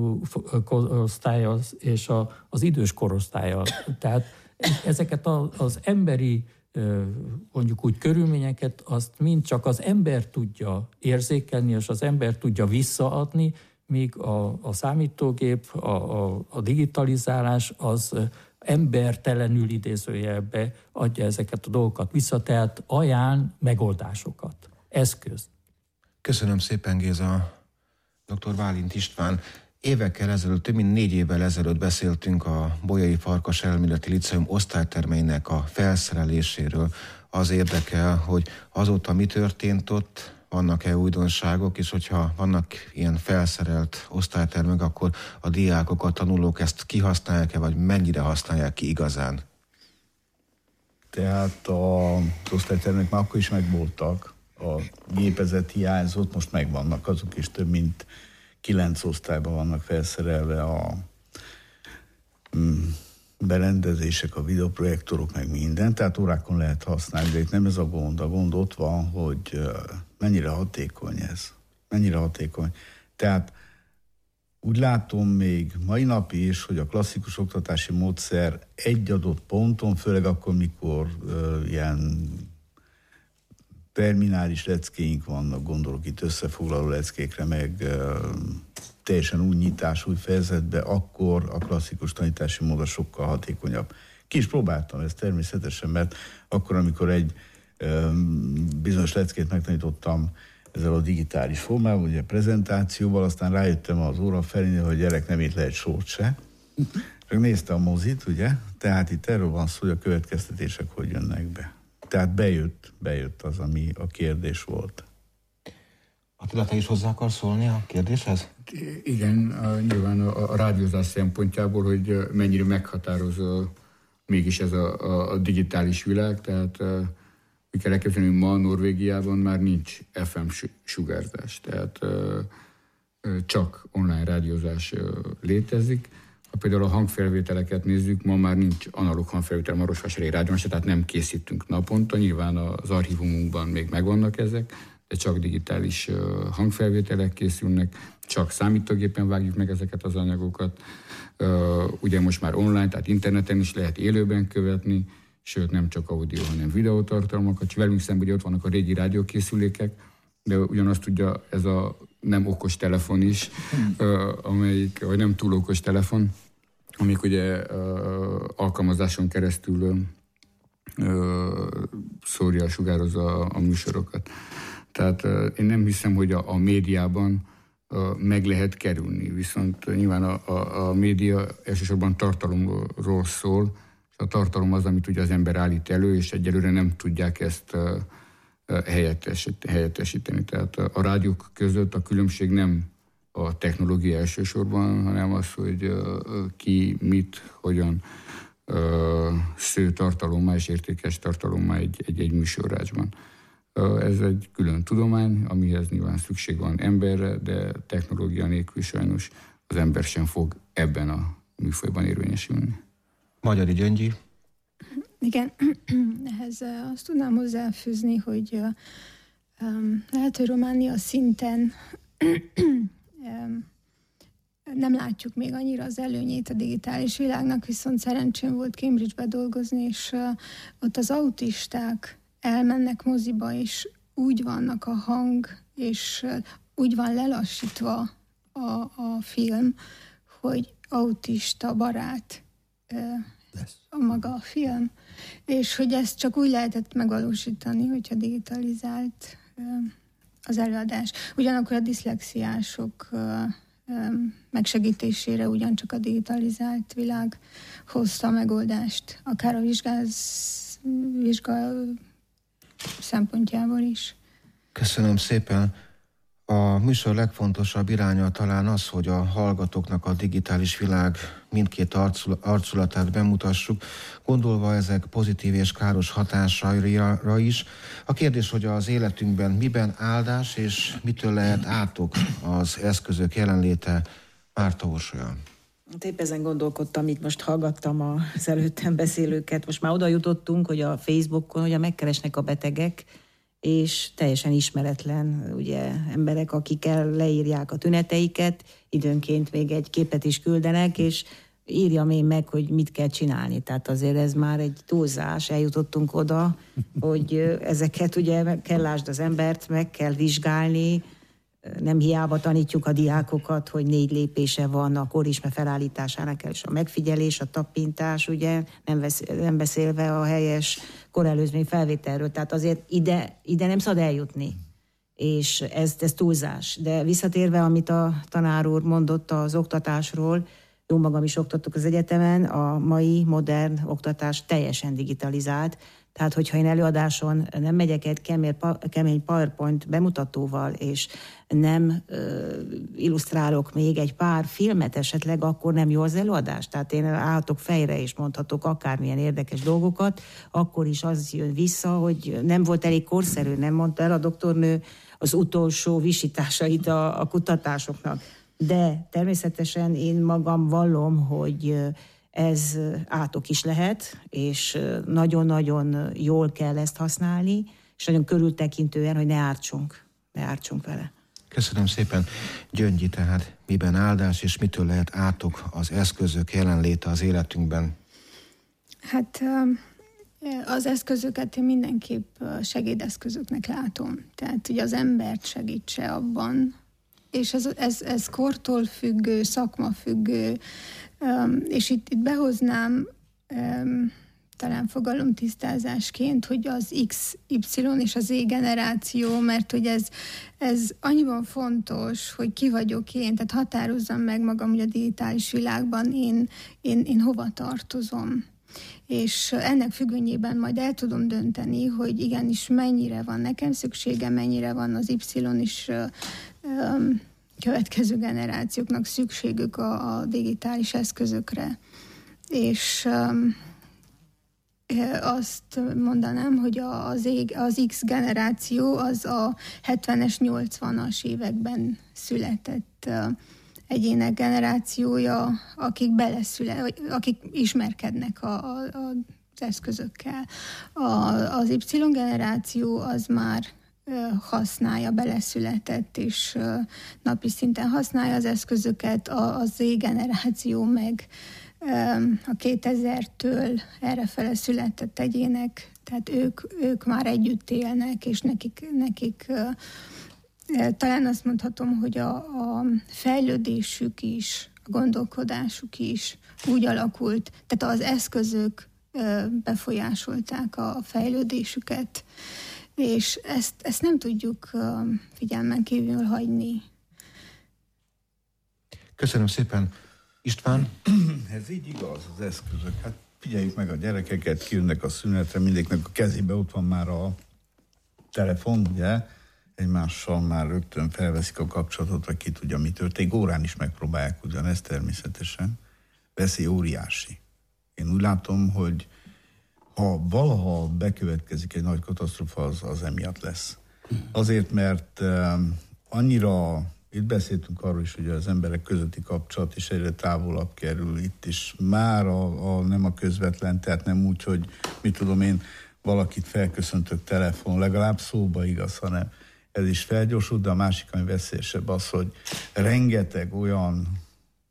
korosztálya és a, az idős korosztálya. Tehát ezeket az emberi mondjuk úgy körülményeket, azt mind csak az ember tudja érzékelni, és az ember tudja visszaadni, míg a, a számítógép, a, a, a digitalizálás az embertelenül idézőjelbe adja ezeket a dolgokat vissza, tehát ajánl megoldásokat, eszközt. Köszönöm szépen, Géza. doktor Bálint István. Évekkel ezelőtt, több mint négy évvel ezelőtt beszéltünk a Bolyai Farkas Elméleti Liceum osztálytermeinek a felszereléséről. Az érdekel, hogy azóta mi történt ott, vannak-e újdonságok, és hogyha vannak ilyen felszerelt osztálytermek, akkor a diákok, a tanulók ezt kihasználják-e, vagy mennyire használják ki igazán? Tehát az osztálytermek már akkor is megvoltak. A gépezet hiányzott, most megvannak azok is, több mint kilenc osztályban vannak felszerelve a mm, berendezések, a videoprojektorok, meg minden, tehát órákon lehet használni, de itt nem ez a gond. A gond ott van, hogy mennyire hatékony ez. Mennyire hatékony. Tehát úgy látom még mai napig is, hogy a klasszikus oktatási módszer egy adott ponton, főleg akkor, mikor uh, ilyen terminális leckéink vannak, gondolok itt összefoglaló leckékre, meg uh, teljesen új nyitás, új fejezetbe, akkor a klasszikus tanítási mód sokkal hatékonyabb. Ki is próbáltam ezt természetesen, mert akkor, amikor egy um, bizonyos leckét megtanítottam ezzel a digitális formával, ugye prezentációval, aztán rájöttem az óra felénél, hogy gyerek nem írt le egy sort se. Csak nézte a mozit, ugye? Tehát itt erről van szó, hogy a következtetések hogy jönnek be. Tehát bejött, bejött az, ami a kérdés volt. Attila, te is hozzá akarsz szólni a kérdéshez? Igen, nyilván a, a rádiózás szempontjából, hogy mennyire meghatározó mégis ez a, a, a digitális világ, tehát úgy kell elképzelni, hogy ma Norvégiában már nincs ef em sugárzás, tehát csak online rádiózás létezik. Ha például a hangfelvételeket nézzük, ma már nincs analóg hangfelvétel Marosvásárhelyi rádiómester, tehát nem készítünk naponta, nyilván az archívumunkban még megvannak ezek, de csak digitális hangfelvételek készülnek, csak számítógépen vágjuk meg ezeket az anyagokat. Ugye most már online, tehát interneten is lehet élőben követni, sőt nem csak audio, hanem videótartalmakat. És velünk szemben ugye ott vannak a régi rádiókészülékek, de ugyanazt tudja ez a nem okos telefon is, hmm. amelyik, vagy nem túl okos telefon, amik ugye alkalmazáson keresztül szórja, sugározza a műsorokat. Tehát én nem hiszem, hogy a, a médiában meg lehet kerülni, viszont nyilván a, a, a média elsősorban tartalomról szól, és a tartalom az, amit ugye az ember állít elő, és egyelőre nem tudják ezt helyettesíteni. Tehát a rádiók között a különbség nem a technológia elsősorban, hanem az, hogy ki, mit, hogyan sző tartalommá és értékes tartalommá egy, egy, egy műsorrácsban. Ez egy külön tudomány, amihez nyilván szükség van emberre, de technológia nélkül sajnos az ember sem fog ebben a műfajban érvényesülni. Magyari Gyöngyi. Igen, ehhez azt tudnám hozzáfűzni, hogy um, lehet, hogy Románia szinten um, nem látjuk még annyira az előnyét a digitális világnak, viszont szerencsém volt Cambridge-be dolgozni, és ott az autisták elmennek moziba, és úgy vannak a hang, és úgy van lelassítva a, a film, hogy autista barát a maga a film, és hogy ezt csak úgy lehetett megvalósítani, hogyha digitalizált az előadás. Ugyanakkor a diszlexiások megsegítésére ugyancsak a digitalizált világ hozta a megoldást, akár a vizsgáz, vizsga szempontjából is. Köszönöm szépen. A műsor legfontosabb iránya talán az, hogy a hallgatóknak a digitális világ mindkét arculatát bemutassuk, gondolva ezek pozitív és káros hatásaira is. A kérdés, hogy az életünkben miben áldás és mitől lehet átok az eszközök jelenléte. Márta Orsolya. Épp ezen gondolkodtam, itt most hallgattam az előttem beszélőket. Most már oda jutottunk, hogy a Facebookon ugye megkeresnek a betegek, és teljesen ismeretlen ugye, emberek, akikkel leírják a tüneteiket, időnként még egy képet is küldenek, és írjam én meg, hogy mit kell csinálni. Tehát azért ez már egy túlzás, eljutottunk oda, hogy ezeket ugye meg kell lásd az embert, meg kell vizsgálni, nem hiába tanítjuk a diákokat, hogy négy lépése van a korisme felállításának, és a megfigyelés, a tappintás, ugye, nem, vesz, nem beszélve a helyes korelőzmény felvételről, tehát azért ide, ide nem szabad eljutni, és ez, ez túlzás. De visszatérve, amit a tanár úr mondott az oktatásról, jó magam is oktattuk az egyetemen, a mai modern oktatás teljesen digitalizált, tehát, hogyha én előadáson nem megyek egy kemény PowerPoint bemutatóval, és nem ö, illusztrálok még egy pár filmet esetleg, akkor nem jó az előadás. Tehát én állhatok fejre, és mondhatok akármilyen érdekes dolgokat, akkor is az jön vissza, hogy nem volt elég korszerű, nem mondta el a doktornő az utolsó visításait a, a kutatásoknak. De természetesen én magam vallom, hogy ez átok is lehet, és nagyon-nagyon jól kell ezt használni, és nagyon körültekintően, hogy ne ártsunk, ne ártsunk vele. Köszönöm szépen. Gyöngyi, tehát miben áldás, és mitől lehet átok az eszközök jelenléte az életünkben? Hát az eszközöket én mindenképp segédeszközöknek látom. Tehát, hogy az embert segítse abban, és ez, ez, ez kortól függő, szakmafüggő, és itt, itt behoznám talán fogalomtisztázásként, hogy az X, Y és az Z generáció, mert hogy ez, ez annyiban fontos, hogy ki vagyok én, tehát határozzam meg magam, hogy a digitális világban én, én, én hova tartozom. És ennek függvényében majd el tudom dönteni, hogy igenis mennyire van nekem szüksége, mennyire van az Y is következő generációknak szükségük a, a digitális eszközökre. És um, azt mondanám, hogy az, az X generáció az a hetvenes, nyolcvanas években született uh, egyének generációja, akik beleszüle, akik ismerkednek a, a, az eszközökkel. A, az Y generáció az már használja, beleszületett, és napi szinten használja az eszközöket, a, a Z generáció meg a kétezertől errefele született egyének, tehát ők, ők már együtt élnek, és nekik, nekik talán azt mondhatom, hogy a, a fejlődésük is, a gondolkodásuk is úgy alakult, tehát az eszközök befolyásolták a fejlődésüket, és ezt, ezt nem tudjuk figyelmen kívül hagyni. Köszönöm szépen. István? Ez így igaz, az eszközök. Hát figyeljük meg a gyerekeket, kijönnek a szünetre, mindegyiknek a kezébe ott van már a telefon, ugye? Egymással már rögtön felveszik a kapcsolatot, vagy ki tudja, mi történik. Órán is megpróbálják ugyanezt természetesen. Veszély óriási. Én úgy látom, hogy ha valaha bekövetkezik egy nagy katasztrófa, az, az emiatt lesz. Azért, mert um, annyira, itt beszéltünk arról is, hogy az emberek közötti kapcsolat is egyre távolabb kerül, itt is már a, a, nem a közvetlen, tehát nem úgy, hogy mit tudom én, valakit felköszöntök telefon, legalább szóba igaz, hanem ez is felgyorsult, de a másik, ami veszélyesebb az, hogy rengeteg olyan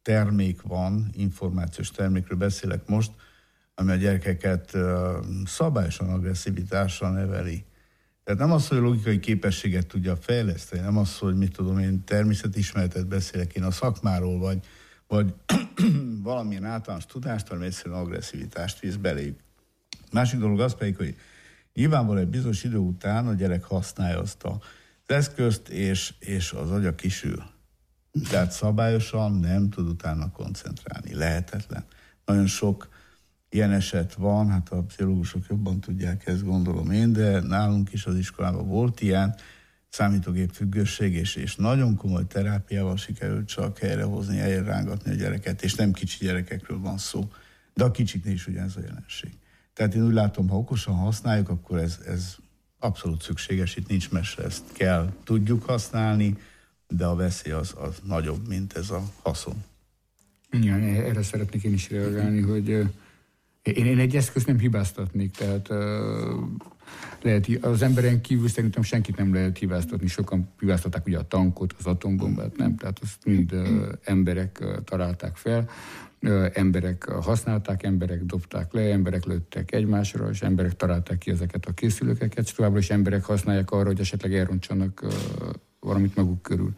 termék van, információs termékről beszélek most, ami a gyerekeket szabályosan agresszivitásra neveli. Tehát nem az, hogy a logikai képességet tudja fejleszteni, nem az, hogy mit tudom én, természetismeretet beszélek én a szakmáról, vagy, vagy valamilyen általános tudást, hanem egyszerűen agresszivitást visz beléjük. Másik dolog az pedig, hogy nyilvánvalóan egy bizonyos idő után a gyerek használja azt az eszközt, és, és az agya kisül. Tehát szabályosan nem tud utána koncentrálni. Lehetetlen. Nagyon sok ilyen eset van, hát a pszichológusok jobban tudják ezt, gondolom én, de nálunk is az iskolában volt ilyen számítógép függőség, és, és nagyon komoly terápiával sikerült csak helyrehozni, helyre-rángatni a gyereket, és nem kicsi gyerekekről van szó, de a kicsiknél is ugyanez a jelenség. Tehát én úgy látom, ha okosan használjuk, akkor ez, ez abszolút szükséges, itt nincs mese, ezt kell, tudjuk használni, de a veszély az, az nagyobb, mint ez a haszon. Igen, erre szeretnék én is reagálni, hogy én, én egy eszközt nem hibáztatnék, tehát uh, lehet, az emberen kívül szerintem senkit nem lehet hibáztatni, sokan hibáztatták ugye a tankot, az atombombát, nem, tehát azt mind uh, emberek uh, találták fel, uh, emberek használták, emberek dobták le, emberek lőttek egymásra, és emberek találták ki ezeket a készülőket, és továbbra is emberek használják arra, hogy esetleg elrontsanak uh, valamit maguk körül.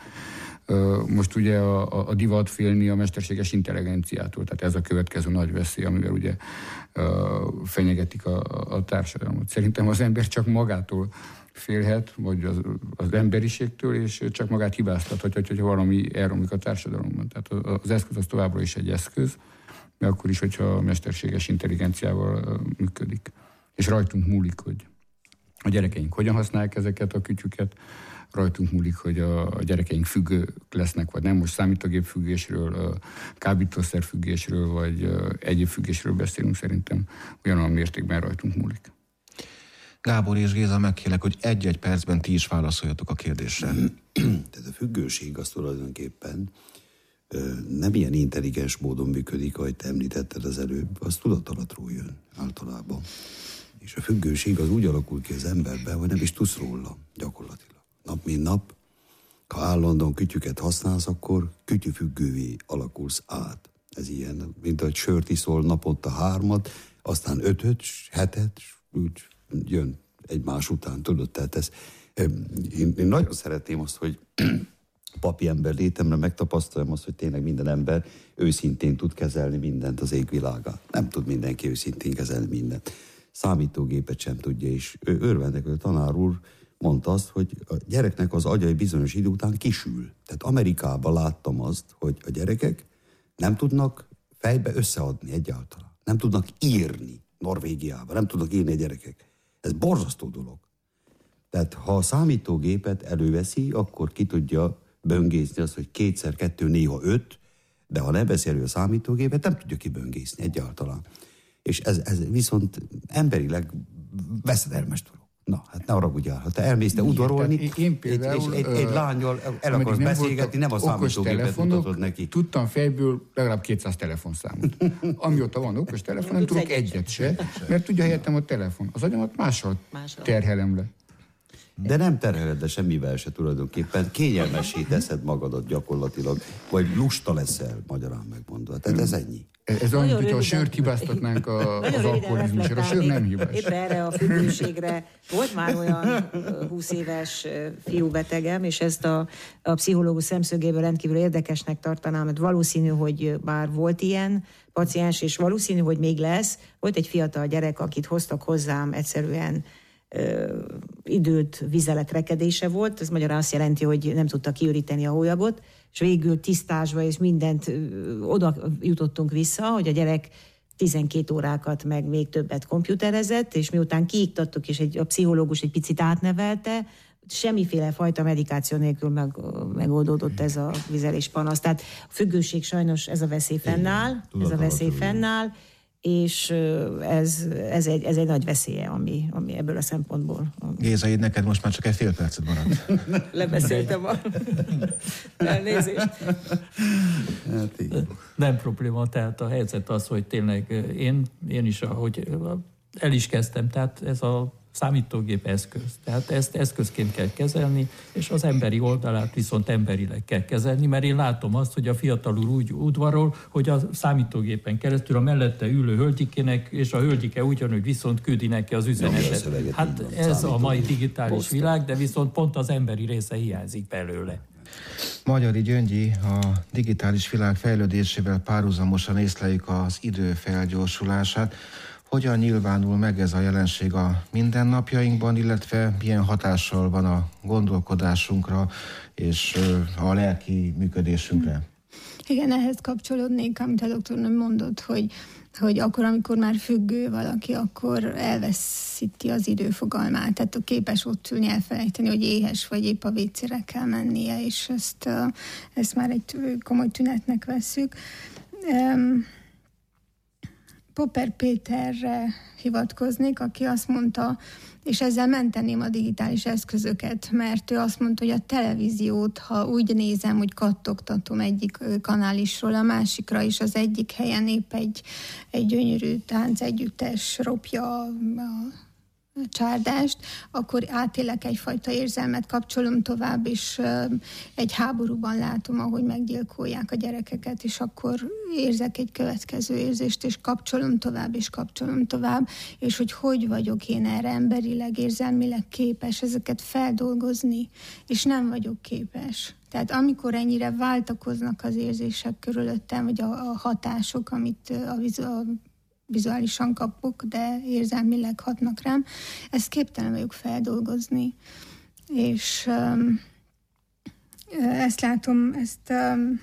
Most ugye a, a divat félni a mesterséges intelligenciától, tehát ez a következő nagy veszély, amivel ugye fenyegetik a, a társadalmat. Szerintem az ember csak magától félhet, vagy az, az emberiségtől, és csak magát hibáztathatja, hogyha valami elromlik a társadalomban. Tehát az eszköz az továbbra is egy eszköz, de akkor is, hogyha a mesterséges intelligenciával működik. És rajtunk múlik, hogy a gyerekeink hogyan használják ezeket a kütyüket, rajtunk múlik, hogy a gyerekeink függők lesznek, vagy nem. Most számítógép függésről, kábítószer függésről, vagy egyéb függésről beszélünk, szerintem ugyanolyan mértékben rajtunk múlik. Gábor és Géza, megkérlek, hogy egy-egy percben ti is válaszoljatok a kérdésre. Tehát a függőség az tulajdonképpen nem ilyen intelligens módon működik, ahogy te említetted az előbb, az tudatalattról jön általában. És a függőség az úgy alakul ki az emberben, hogy nem is tudsz róla gyakorlatilag. Nap mint nap, ha állandóan kütyüket használsz, akkor kütyüfüggővé alakulsz át. Ez ilyen, mint ahogy sört iszol naponta hármat, aztán ötöt, hetet, úgy jön egymás után, tudod, tehát ez, én, én nagyon szeretném azt, hogy papi ember létemre megtapasztaljam azt, hogy tényleg minden ember őszintén tud kezelni mindent az égvilágát. Nem tud mindenki őszintén kezelni mindent. Számítógépet sem tudja, és örvendek, hogy a tanár úr mondta azt, hogy a gyereknek az agya egy bizonyos idő után kisül. Tehát Amerikában láttam azt, hogy a gyerekek nem tudnak fejbe összeadni egyáltalán. Nem tudnak írni Norvégiában, nem tudnak írni a gyerekek. Ez borzasztó dolog. Tehát ha a számítógépet előveszi, akkor ki tudja böngészni azt, hogy kétszer kettő, néha öt, de ha nem veszi elő a számítógépet, nem tudja kiböngészni egyáltalán. És ez, ez viszont emberileg veszedelmes dolog. Na, hát ne haragudjál, ha te elmész te udvarolni, én például, egy, egy, egy lányjal el akarsz beszélgetni, nem a számítógépet mutatod neki. Tudtam fejből legalább kétszáz telefonszámot. Amióta van okos telefon, nem tudok egyet se, mert tudja helyettem a telefon. Az agyamat mással terhelem le. De nem terheled, de semmivel se tulajdonképpen. Kényelmessé teszed magadat gyakorlatilag, vagy lusta leszel, magyarán megmondva. Tehát ez ennyi. Ez olyan, mintha a sört hibáztatnánk a, az alkoholizmusra. A sör nem hibás. Éppen erre a függőségre volt már olyan húsz éves fiúbetegem, és ezt a, a pszichológus szemszögéből rendkívül érdekesnek tartanám, mert valószínű, hogy már volt ilyen paciens, és valószínű, hogy még lesz. Volt egy fiatal gyerek, akit hoztak hozzám, egyszerűen ö, időt, vizelet rekedése volt. Ez magyarán azt jelenti, hogy nem tudta kiüríteni a hólyagot, és végül tisztázva és mindent ö, oda jutottunk vissza, hogy a gyerek tizenkét órákat, meg még többet komputerezett, és miután kiiktattuk, és egy, a pszichológus egy picit átnevelte, semmiféle fajta medikáció nélkül meg, megoldódott ez a vizelés panasz. Tehát a függőség sajnos ez a veszély fennáll, ez a veszély fennáll, és ez, ez, egy, ez egy nagy veszélye, ami, ami ebből a szempontból. Géza, így neked most már csak egy fél percet maradt. Lebeszéltem a elnézést. Nem probléma, tehát a helyzet az, hogy tényleg én, én is, ahogy el is kezdtem, tehát ez a számítógép eszköz. Tehát ezt eszközként kell kezelni, és az emberi oldalát viszont emberileg kell kezelni, mert én látom azt, hogy a fiatal úr úgy udvarol, hogy a számítógépen keresztül a mellette ülő hölgyikének, és a hölgyike ugyanúgy viszont küldi neki az üzenetet. Hát ez a mai digitális világ, de viszont pont az emberi része hiányzik belőle. Magyari Gyöngyi, a digitális világ fejlődésével párhuzamosan észleljük az idő felgyorsulását. Hogyan nyilvánul meg ez a jelenség a mindennapjainkban, illetve milyen hatással van a gondolkodásunkra és a lelki működésünkre? Igen, ehhez kapcsolódnék, amit a doktornő mondott, hogy, hogy akkor, amikor már függő valaki, akkor elveszíti az időfogalmát. Tehát képes ott ülni, elfelejteni, hogy éhes vagy, épp a vécére kell mennie, és ezt, ezt már egy komoly tünetnek vesszük. Popper Péterre hivatkoznék, aki azt mondta, és ezzel menteném a digitális eszközöket, mert ő azt mondta, hogy a televíziót, ha úgy nézem, hogy kattogtatom egyik kanálisról a másikra, és az egyik helyen épp egy, egy gyönyörű táncegyüttes ropja a csárdást, akkor átélek egyfajta érzelmet, kapcsolom tovább, és egy háborúban látom, ahogy meggyilkolják a gyerekeket, és akkor érzek egy következő érzést, és kapcsolom tovább, és kapcsolom tovább, és hogy hogy vagyok én erre emberileg, érzelmileg képes ezeket feldolgozni, és nem vagyok képes. Tehát amikor ennyire váltakoznak az érzések körülöttem, vagy a, a hatások, amit a, a vizuálisan kapok, de érzelmileg hatnak rám, ezt képtelen vagyok feldolgozni. És um, ezt látom, ezt um,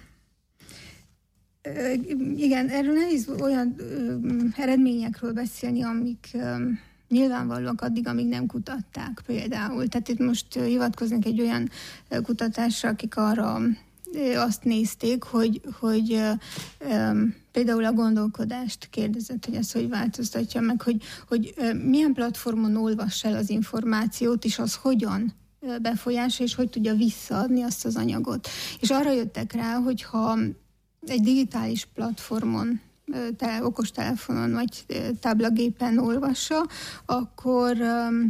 igen, erről nehéz olyan um, eredményekről beszélni, amik um, nyilvánvalóak addig, amíg nem kutatták például. Tehát itt most hivatkoznék egy olyan kutatásra, akik arra azt nézték, hogy, hogy um, például a gondolkodást kérdezett, hogy ez hogy változtatja meg, hogy, hogy um, milyen platformon olvass el az információt, és az hogyan befolyása, és hogy tudja visszaadni azt az anyagot. És arra jöttek rá, hogy ha egy digitális platformon, te, okostelefonon vagy táblagépen olvassa, akkor um,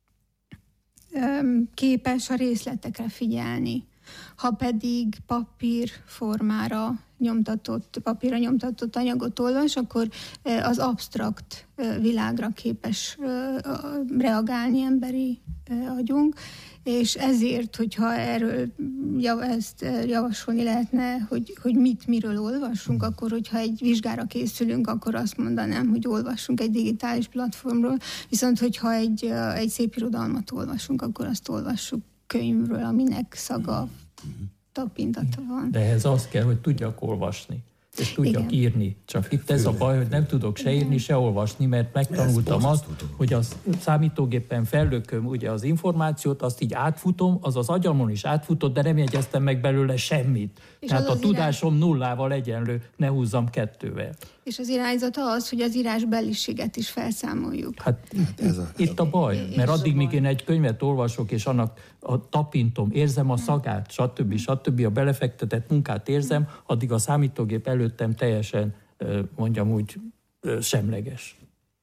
um, képes a részletekre figyelni. Ha pedig papír formára nyomtatott, papírra nyomtatott anyagot olvas, akkor az absztrakt világra képes reagálni emberi agyunk, és ezért, hogyha erről ezt javasolni lehetne, hogy, hogy mit, miről olvassunk, akkor, hogyha egy vizsgára készülünk, akkor azt mondanám, hogy olvassunk egy digitális platformról, viszont hogyha egy, egy szép irodalmat olvasunk, akkor azt olvassuk könyvről, aminek szaga, tapintata van. De ehhez az kell, hogy tudjak olvasni, és tudjak Igen. írni. Csak itt ez a baj, hogy nem tudok se írni, se olvasni, mert megtanultam azt, hogy a számítógépen fellököm ugye az információt, azt így átfutom, az az agyamon is átfutott, de nem jegyeztem meg belőle semmit. És Tehát a tudásom irány... nullával egyenlő, ne húzzam kettővel. És az irányzata az, hogy az írásbeliséget is felszámoljuk. Hát ez a, itt a baj, mert addig, míg én egy könyvet olvasok, és annak a tapintom, érzem a szagát, stb. stb. A belefektetett munkát érzem, addig a számítógép előttem teljesen, mondjam úgy, semleges.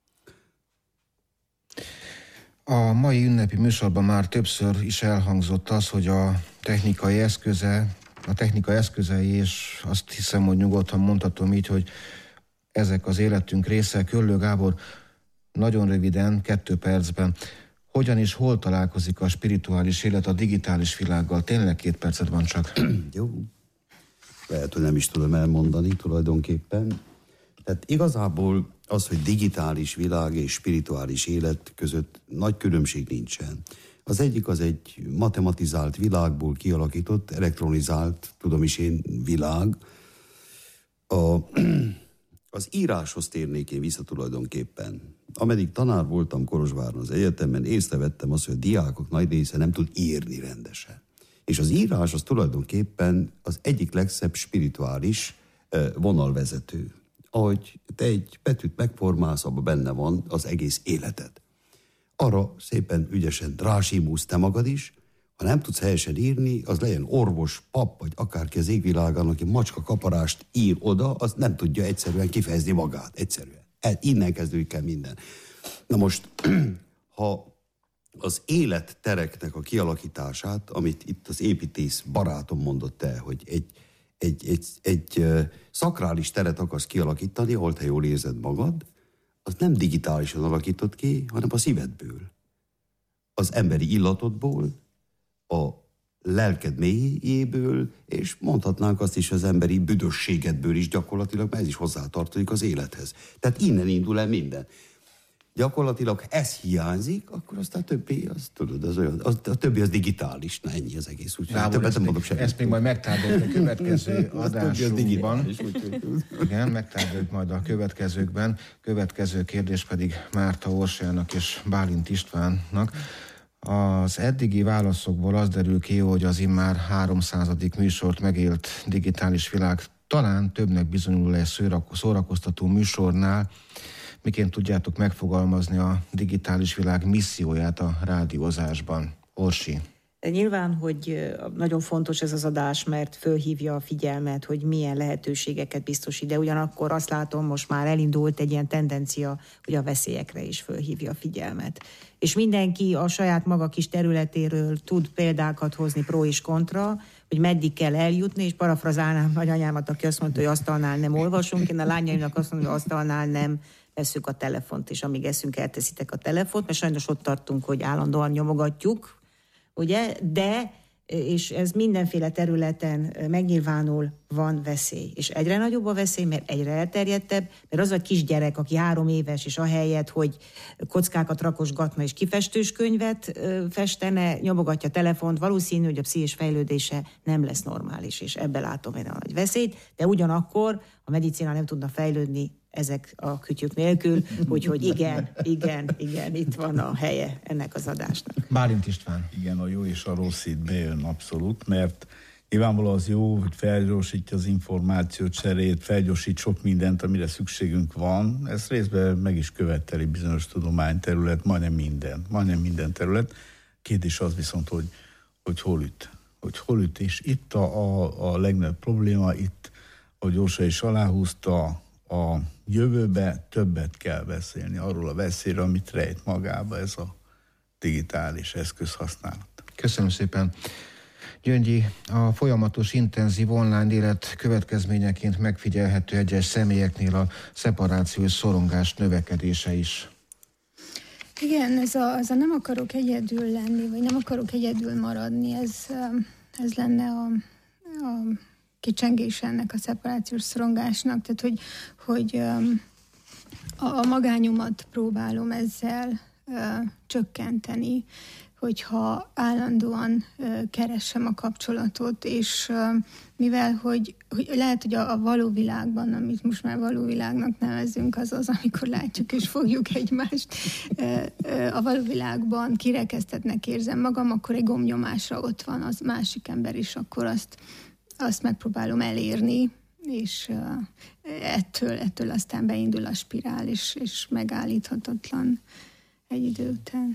A mai ünnepi műsorban már többször is elhangzott az, hogy a technikai eszköze, a technika eszközei, és azt hiszem, hogy nyugodtan mondhatom így, hogy ezek az életünk része. Köllő Gábor, nagyon röviden, kettő percben, hogyan és hol találkozik a spirituális élet a digitális világgal? Tényleg két percet van csak. Jó. Lehet, hogy nem is tudom elmondani tulajdonképpen. Tehát igazából az, hogy digitális világ és spirituális élet között nagy különbség nincsen. Az egyik az egy matematizált világból kialakított, elektronizált, tudom is én, világ. A, az íráshoz térnék én vissza tulajdonképpen. Ameddig tanár voltam Kolozsváron az egyetemen, észrevettem azt, hogy a diákok nagy része nem tud írni rendesen. És az írás az tulajdonképpen az egyik legszebb spirituális vonalvezető. Ahogy te egy betűt megformálsz, abban benne van az egész életed. Arra szépen ügyesen rásímulsz te magad is, ha nem tudsz helyesen írni, az legyen orvos, pap, vagy akárki az égvilágon, aki macska kaparást ír oda, az nem tudja egyszerűen kifejezni magát. Egyszerűen. Innen kezdődik el minden. Na most, ha az élettereknek a kialakítását, amit itt az építész barátom mondott el, hogy egy, egy, egy, egy szakrális teret akarsz kialakítani, ahol te jól érzed magad, az nem digitálisan alakított ki, hanem a szívedből. Az emberi illatodból, a lelked mélyéből, és mondhatnánk azt is az emberi büdösségedből is gyakorlatilag, mert ez is hozzátartozik az élethez. Tehát innen indul el minden. Gyakorlatilag ez hiányzik, akkor aztán a többi, az tudod, az olyan, az, a többi az digitális, na ennyi az egész. Úgy, Gábor, ezt, még, ezt még majd megtárgyaljuk a következő adásunkban. Igen, megtárgyaljuk majd a következőkben. Következő kérdés pedig Márta Orsolyannak és Bálint Istvánnak. Az eddigi válaszokból az derül ki, hogy az immár háromszázadik műsort megélt digitális világ talán többnek bizonyul egy szórakoztató műsornál. Miként tudjátok megfogalmazni a digitális világ misszióját a rádiózásban? Orsi. Nyilván, hogy nagyon fontos ez az adás, mert fölhívja a figyelmet, hogy milyen lehetőségeket biztosít, de ugyanakkor azt látom, most már elindult egy ilyen tendencia, hogy a veszélyekre is fölhívja a figyelmet. És mindenki a saját maga kis területéről tud példákat hozni pro és kontra, hogy meddig kell eljutni, és parafrazálnám nagyanyámat, aki azt mondta, hogy asztalnál nem olvasunk, én a lányaimnak azt mondom, hogy asztalnál nem veszük a telefont, és amíg eszünk, elteszitek a telefont, mert sajnos ott tartunk, hogy állandóan nyomogatjuk, ugye, de, és ez mindenféle területen megnyilvánul, van veszély. És egyre nagyobb a veszély, mert egyre elterjedtebb, mert az a kisgyerek, aki három éves, és ahelyett, hogy kockákat rakosgatna és kifestős könyvet festene, nyomogatja a telefont, valószínű, hogy a pszichés fejlődése nem lesz normális, és ebbe látom én a nagy veszélyt, de ugyanakkor a medicina nem tudna fejlődni ezek a kütyük nélkül, úgyhogy igen, igen, igen, itt van a helye ennek az adásnak. Bálint István. Igen, a jó és a rossz itt bejön abszolút, mert nyilvánvalóan az jó, hogy felgyorsítja az információt, cserét, felgyorsít sok mindent, amire szükségünk van. Ez részben meg is követeli bizonyos tudományterület, majdnem minden, majdnem minden terület. Kérdés az viszont, hogy, hogy hol üt. Hogy hol üt, és itt a, a, a legnagyobb probléma, itt, ahogy Orsa is aláhúzta, a jövőbe többet kell beszélni arról a veszélyről, amit rejt magába ez a digitális eszközhasználat. Köszönöm szépen. Gyöngyi, a folyamatos intenzív online élet következményeként megfigyelhető egyes személyeknél a szeparációs szorongás növekedése is. Igen, ez a, ez a nem akarok egyedül lenni, vagy nem akarok egyedül maradni, ez, ez lenne a, a kicsengés ennek a szeparációs szorongásnak, tehát hogy, hogy a, a magányomat próbálom ezzel uh, csökkenteni, hogyha állandóan uh, keresem a kapcsolatot, és uh, mivel, hogy, hogy lehet, hogy a, a való világban, amit most már való világnak nevezünk, az az, amikor látjuk és fogjuk egymást, uh, uh, a való világban kirekesztetnek érzem magam, akkor egy gombnyomásra ott van az másik ember, és akkor azt azt megpróbálom elérni, és uh, ettől, ettől aztán beindul a spirál, és, és megállíthatatlan egy idő után.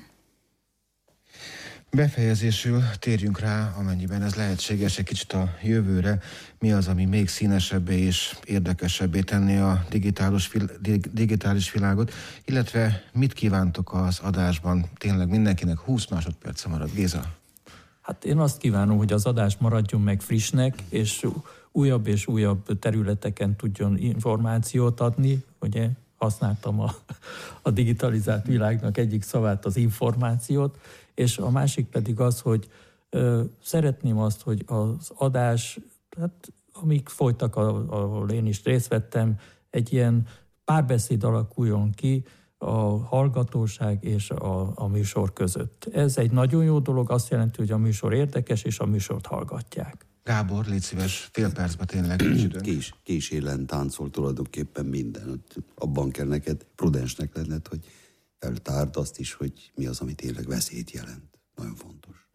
Befejezésül térjünk rá, amennyiben ez lehetséges, egy kicsit a jövőre. Mi az, ami még színesebbé és érdekesebbé tenni a digitális, digitális világot, illetve mit kívántok az adásban? Tényleg mindenkinek húsz másodperce marad. Géza? Hát én azt kívánom, hogy az adás maradjon meg frissnek, és újabb és újabb területeken tudjon információt adni. Ugye használtam a, a digitalizált világnak egyik szavát, az információt, és a másik pedig az, hogy ö, szeretném azt, hogy az adás, hát amíg folytak, ahol én is részt vettem, egy ilyen párbeszéd alakuljon ki a hallgatóság és a, a műsor között. Ez egy nagyon jó dolog, azt jelenti, hogy a műsor érdekes, és a műsort hallgatják. Gábor, légy szíves, fél percben tényleg. Kés, késélen táncol tulajdonképpen minden. Abban kell neked prudensnek lenned, hogy feltárd azt is, hogy mi az, ami tényleg veszélyt jelent. Nagyon fontos.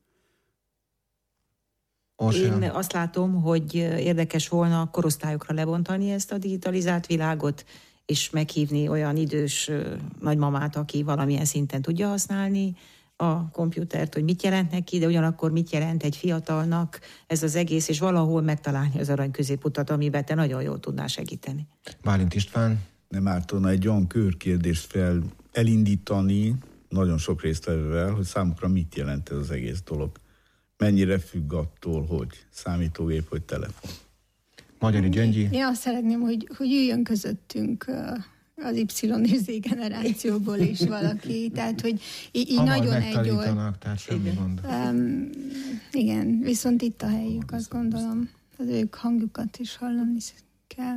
Én azt látom, hogy érdekes volna korosztályokra lebontani ezt a digitalizált világot, és meghívni olyan idős nagymamát, aki valamilyen szinten tudja használni a komputert, hogy mit jelent neki, de ugyanakkor mit jelent egy fiatalnak ez az egész, és valahol megtalálni az arany középutat, amiben te nagyon jól tudnál segíteni. Bálint István? Nem ártana egy olyan körkérdést fel elindítani, nagyon sok résztvevővel, hogy számukra mit jelent ez az egész dolog. Mennyire függ attól, hogy számítógép, hogy telefon. Magyari Gyöngyi. Én azt szeretném, hogy, hogy jöjjön közöttünk az Y és Z generációból is valaki. Tehát, hogy így, így nagyon megtanítanak, tehát semmi gond. Um, igen, viszont itt a helyük, azt gondolom. Az ők hangjukat is hallani kell.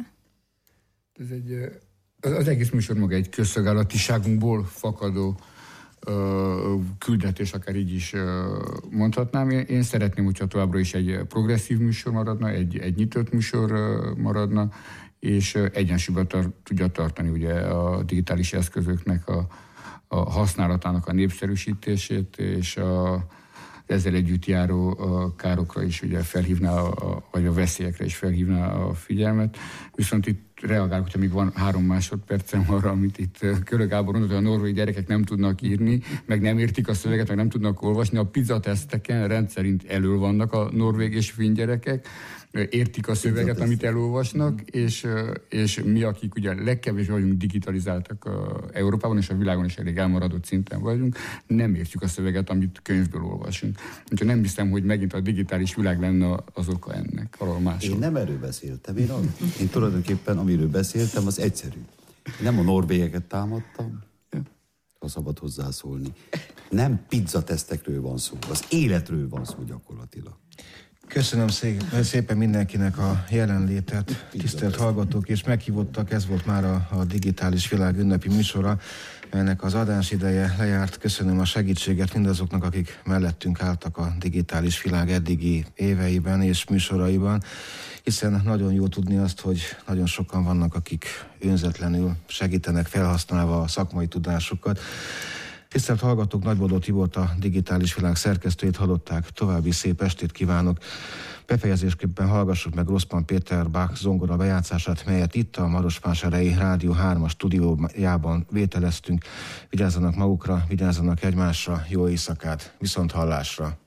Ez egy, az, az egész műsor maga egy közszolgálatiságunkból fakadó uh, küldetés, akár így is uh, mondhatnám. Én, én szeretném, hogyha továbbra is egy progresszív műsor maradna, egy, egy nyitott műsor uh, maradna, és uh, egyensúlyban tar- tudja tartani ugye a digitális eszközöknek a, a használatának a népszerűsítését, és a ezzel együtt járó a károkra is ugye felhívná, a, vagy a veszélyekre is felhívná a figyelmet. Viszont itt reagálok, hogyha még van három másodpercem arra, amit itt Körög Gábor mondott, hogy a norvég gyerekek nem tudnak írni, meg nem értik a szöveget, meg nem tudnak olvasni. A pizzateszteken rendszerint elől vannak a norvég és finn gyerekek, értik a szöveget, amit elolvasnak, és, és mi, akik ugye legkevésbé vagyunk digitalizáltak a Európában, és a világon is elég elmaradott szinten vagyunk, nem értjük a szöveget, amit könyvből olvasunk. Úgyhogy nem hiszem, hogy megint a digitális világ lenne az oka ennek, valahol máshol. Én nem erről beszéltem. Én, én tulajdonképpen, amiről beszéltem, az egyszerű. Nem a norvégeket támadtam, ha szabad hozzászólni. Nem pizzatesztekről van szó, az életről van szó gyakorlatilag. Köszönöm szépen mindenkinek a jelenlétet, tisztelt hallgatók, és meghívottak, ez volt már a, a digitális világ ünnepi műsora, melynek az adás ideje lejárt. Köszönöm a segítséget mindazoknak, akik mellettünk álltak a digitális világ eddigi éveiben és műsoraiban, hiszen nagyon jó tudni azt, hogy nagyon sokan vannak, akik önzetlenül segítenek felhasználva a szakmai tudásukat. Tisztelt hallgatók, Nagybodó Tibort, a digitális világ szerkesztőjét hallották. További szép estét kívánok. Befejezésképpen hallgassuk meg Grossman Péter Bach zongora bejátszását, melyet itt a Marosvásárhelyi Rádió hármas stúdiójában vételeztünk. Vigyázzanak magukra, vigyázzanak egymásra, jó éjszakát, viszont hallásra!